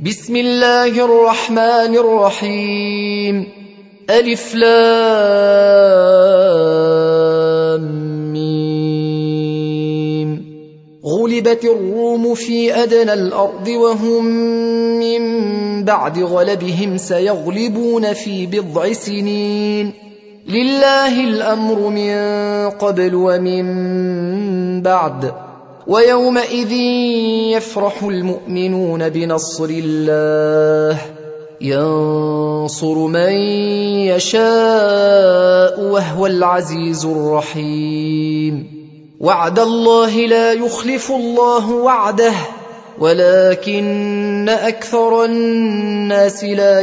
بسم الله الرحمن الرحيم. ألف لام ميم. غلبت الروم في أدنى الأرض وهم من بعد غلبهم سيغلبون في بضع سنين. لله الأمر من قبل ومن بعد. ويومئذ يفرح المؤمنون بنصر الله ينصر من يشاء وهو العزيز الرحيم. وعد الله لا يخلف الله وعده ولكن أكثر الناس لا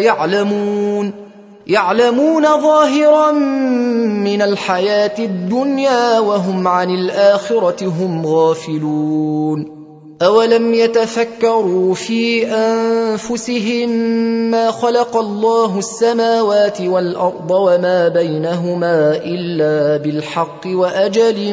يعلمون ظاهرا من الحياة الدنيا وهم عن الآخرة هم غافلون. أولم يتفكروا في أنفسهم ما خلق الله السماوات والأرض وما بينهما إلا بالحق وأجل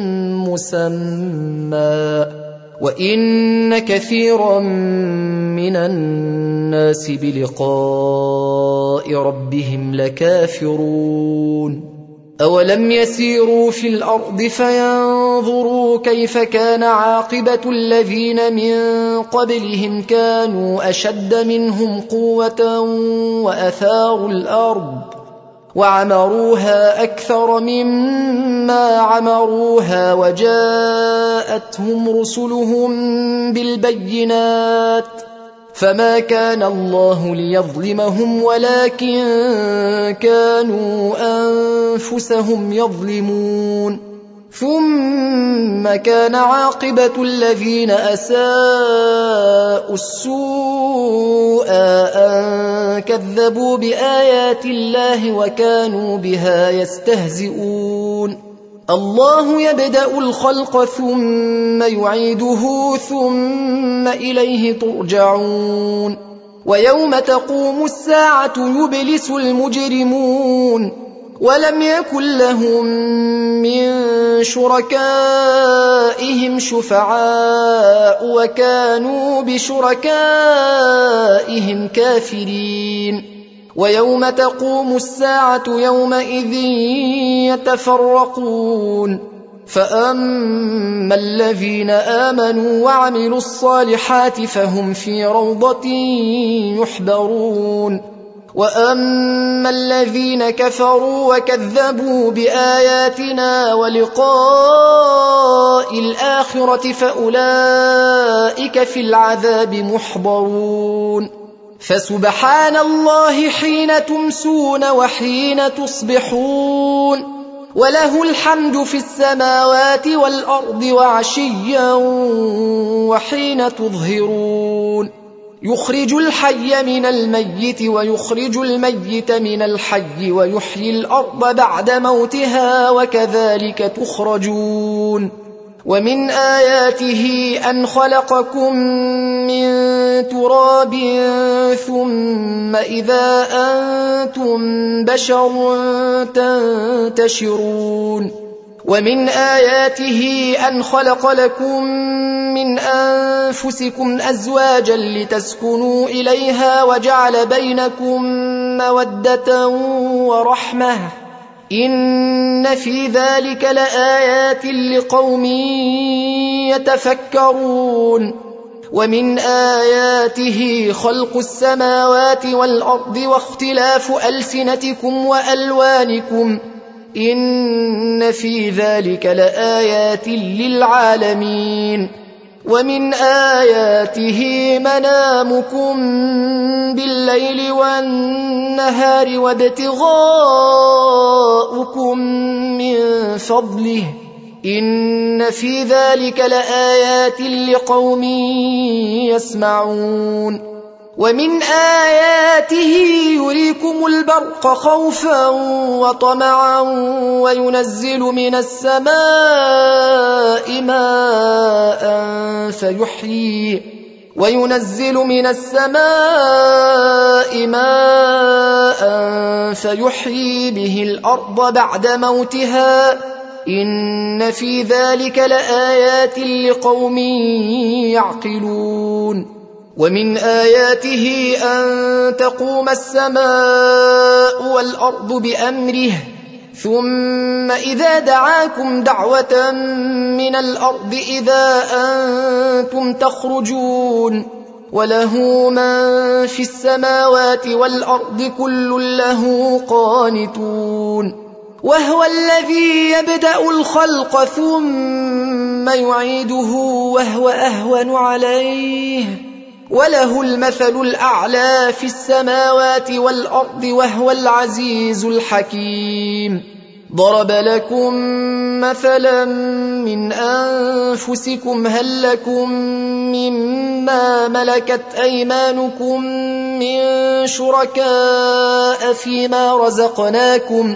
مسمى وإن كثيرا من الناس بلقاء ربهم لكافرون. أولم يسيروا في الأرض فينظروا كيف كان عاقبة الذين من قبلهم كانوا أشد منهم قوة وأثاروا الأرض وعمروها أكثر مما عمروها وجاءتهم رسلهم بالبينات فما كان الله ليظلمهم ولكن كانوا أنفسهم يظلمون. ثم كان عاقبة الذين أساءوا السوء أن كذبوا بآيات الله وكانوا بها يستهزئون. الله يبدأ الخلق ثم يعيده ثم إليه ترجعون. ويوم تقوم الساعة يبلس المجرمون ولم يكن لهم من شركائهم شفعاء وكانوا بشركائهم كافرين. ويوم تقوم الساعة يومئذ يتفرقون فأما الذين آمنوا وعملوا الصالحات فهم في روضة يحبرون وأما الذين كفروا وكذبوا بآياتنا ولقاء الآخرة فأولئك في العذاب محضرون. فسبحان الله حين تمسون وحين تصبحون وله الحمد في السماوات والأرض وعشيا وحين تظهرون. يخرج الحي من الميت ويخرج الميت من الحي ويحيي الأرض بعد موتها وكذلك تخرجون. ومن آياته أن خلقكم من تراب ثم إذا أنتم بشر تنتشرون. ومن آياته أن خلق لكم من أنفسكم أزواجا لتسكنوا إليها وجعل بينكم مودة ورحمة إن في ذلك لآيات لقوم يتفكرون. ومن آياته خلق السماوات والأرض واختلاف ألسنتكم وألوانكم إن في ذلك لآيات للعالمين. ومن آياته منامكم بالليل والنهار وابتغاؤكم من فضله إن في ذلك لآيات لقوم يسمعون. ومن آياته يريكم البرق خوفا وطمعا وينزل من السماء ماء فيحيي به الأرض بعد موتها إن في ذلك لآيات لقوم يعقلون. ومن آياته أن تقوم السماء والأرض بأمره ثم إذا دعاكم دعوة من الأرض إذا أنتم تخرجون وله من في السماوات والأرض كل له قانتون وهو الذي يبدأ الخلق ثم يعيده وهو أهون عليه وله المثل الأعلى في السماوات والأرض وهو العزيز الحكيم ضرب لكم مثلا من أنفسكم هل لكم مما ملكت أيمانكم من شركاء فيما رزقناكم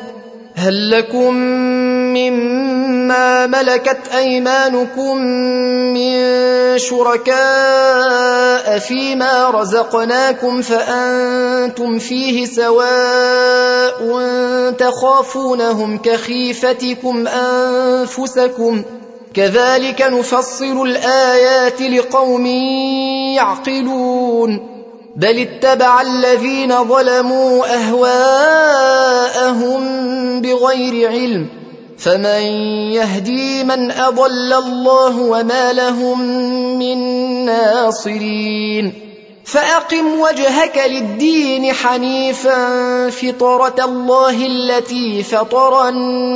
فأنتم فيه سواء تخافونهم كخيفتكم أنفسكم كذلك نفصل الآيات لقوم يعقلون بل اتبع الذين ظلموا أهواءهم بغير علم فمن يهدي من أضل الله وما لهم من ناصرين فأقم وجهك للدين حنيفا فطرة الله التي فطر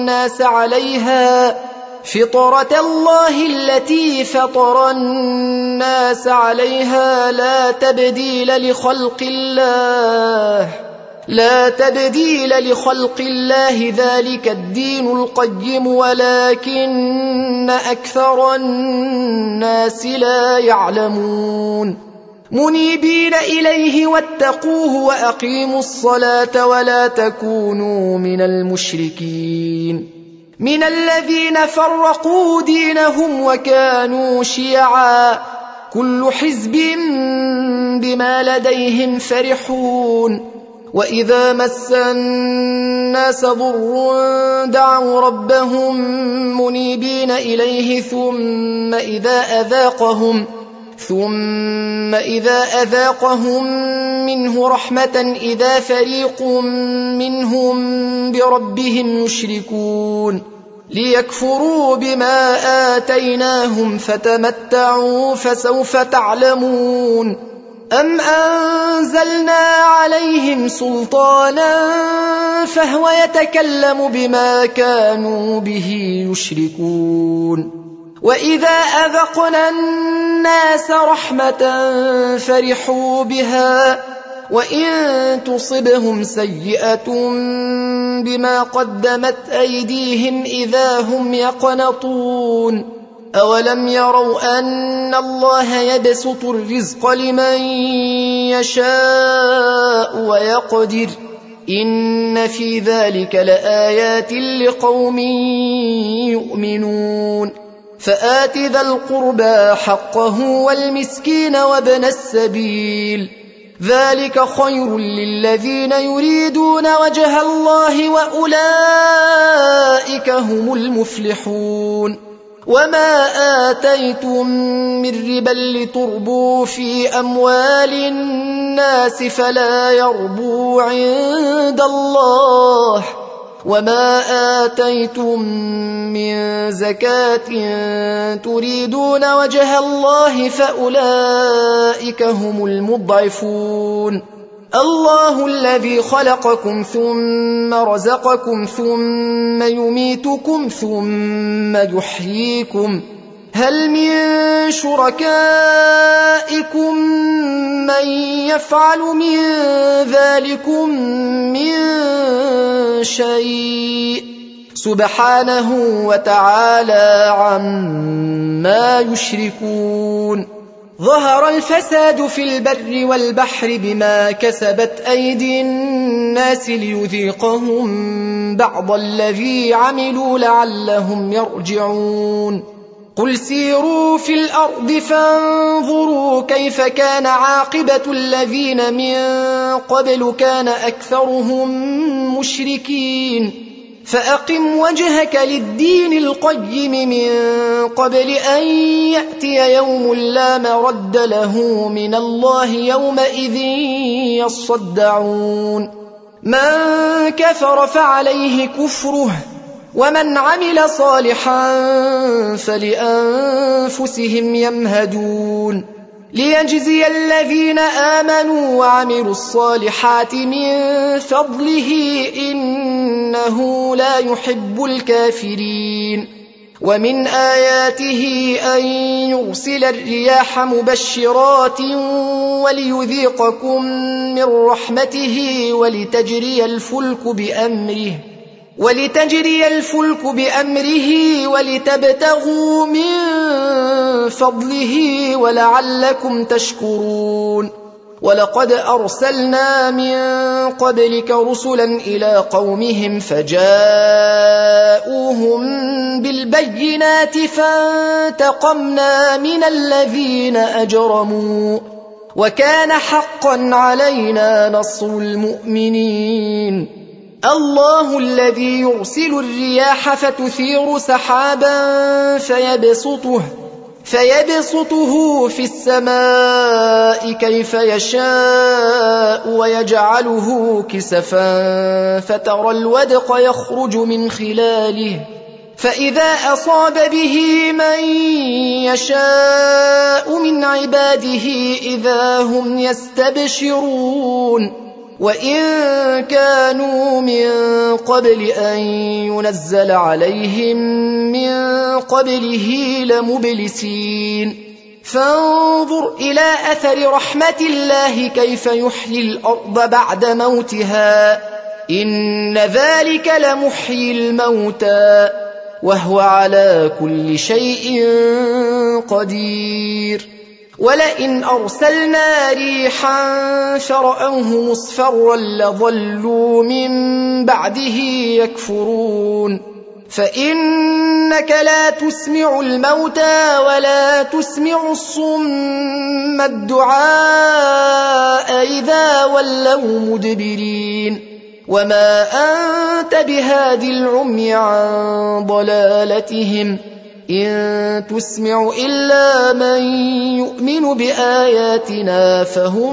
الناس عليها لا تبديل لخلق الله ذلك الدين القيم ولكن أكثر الناس لا يعلمون منيبين إليه واتقوه وأقيموا الصلاة ولا تكونوا من المشركين من الذين فرقوا دينهم وكانوا شيعا كل حزب بما لديهم فرحون وإذا مس الناس ضر دعوا ربهم منيبين إليه ثم إذا أذاقهم منه رحمة إذا فريق منهم بربهم يشركون ليكفروا بما آتيناهم فتمتعوا فسوف تعلمون أم أنزلنا عليهم سلطانا فهو يتكلم بما كانوا به يشركون وإذا أذقنا الناس رحمة فرحوا بها وإن تصبهم سيئة بما قدمت أيديهم إذا هم يقنطون أولم يروا أن الله يبسط الرزق لمن يشاء ويقدر إن في ذلك لآيات لقوم يؤمنون فآت ذا القربى حقه والمسكين وابن السبيل ذلك خير للذين يريدون وجه الله وأولئك هم المفلحون وما آتيتم من ربا لتربوا في أموال الناس فلا يربو عند الله وما آتيتم من زكاة تريدون وجه الله فأولئك هم المضعفون الله الذي خلقكم ثم رزقكم ثم يميتكم ثم يحييكم هل من شركائكم من يفعل من ذلكم من شيء سبحانه وتعالى عما يشركون ظهر الفساد في البر والبحر بما كسبت أيدي الناس ليذيقهم بعض الذي عملوا لعلهم يرجعون قل سيروا في الأرض فانظروا كيف كان عاقبة الذين من قبل كان أكثرهم مشركين فأقم وجهك للدين القيم من قبل أن يأتي يوم لا مرد له من الله يومئذ يصدعون من كفر فعليه كفره ومن عمل صالحا فلأنفسهم يمهدون ليجزي الذين آمنوا وعملوا الصالحات من فضله إنه لا يحب الكافرين ومن آياته أن يرسل الرياح مبشرات وليذيقكم من رحمته ولتجري الفلك بأمره ولتبتغوا من فضله ولعلكم تشكرون ولقد أرسلنا من قبلك رسلا إلى قومهم فجاءوهم بالبينات فانتقمنا من الذين أجرموا وكان حقا علينا نصر المؤمنين الله الذي يرسل الرياح فتثير سحابا فيبسطه في السماء كيف يشاء ويجعله كسفا فترى الودق يخرج من خلاله فإذا أصاب به من يشاء من عباده إذا هم يستبشرون وإن كانوا من قبل أن ينزل عليهم من قبله لمبلسين فانظر إلى أثر رحمة الله كيف يحيي الأرض بعد موتها إن ذلك لمحيي الموتى وهو على كل شيء قدير ولئن أرسلنا ريحا فرأوه مصفرا لظلوا من بعده يكفرون فإنك لا تسمع الموتى ولا تسمع الصم الدعاء إذا ولوا مدبرين وما أنت بهاد العمي عن ضلالتهم إن تسمع إلا من يؤمن بآياتنا فهم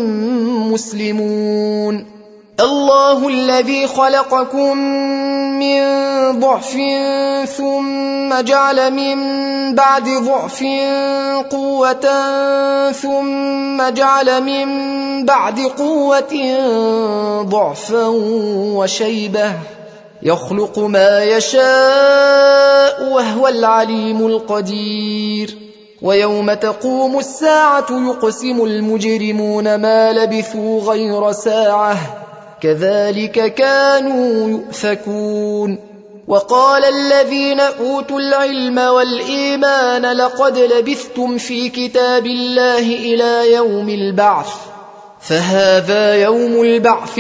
مسلمون الله الذي خلقكم من ضعف ثم جعل من بعد ضعف قوة ثم جعل من بعد قوة ضعفا وشيبة يخلق ما يشاء وهو العليم القدير ويوم تقوم الساعة يقسم المجرمون ما لبثوا غير ساعة كذلك كانوا يؤفكون وقال الذين أوتوا العلم والإيمان لقد لبثتم في كتاب الله إلى يوم البعث فهذا يوم البعث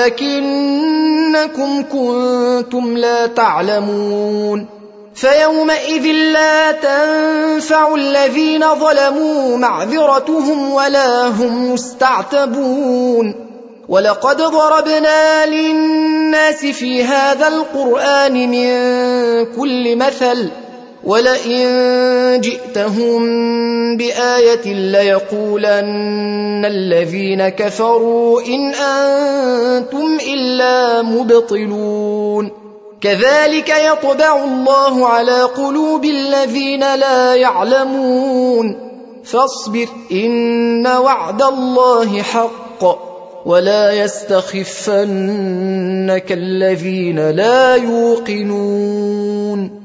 ولكنكم كنتم لا تعلمون فيومئذ لا تنفع الذين ظلموا معذرتهم ولا هم يستعتبون ولقد ضربنا للناس في هذا القرآن من كل مثل ولئن جئتهم بآية ليقولن الذين كفروا إن أنتم إلا مبطلون كذلك يطبع الله على قلوب الذين لا يعلمون فاصبر إن وعد الله حق ولا يستخفنك الذين لا يوقنون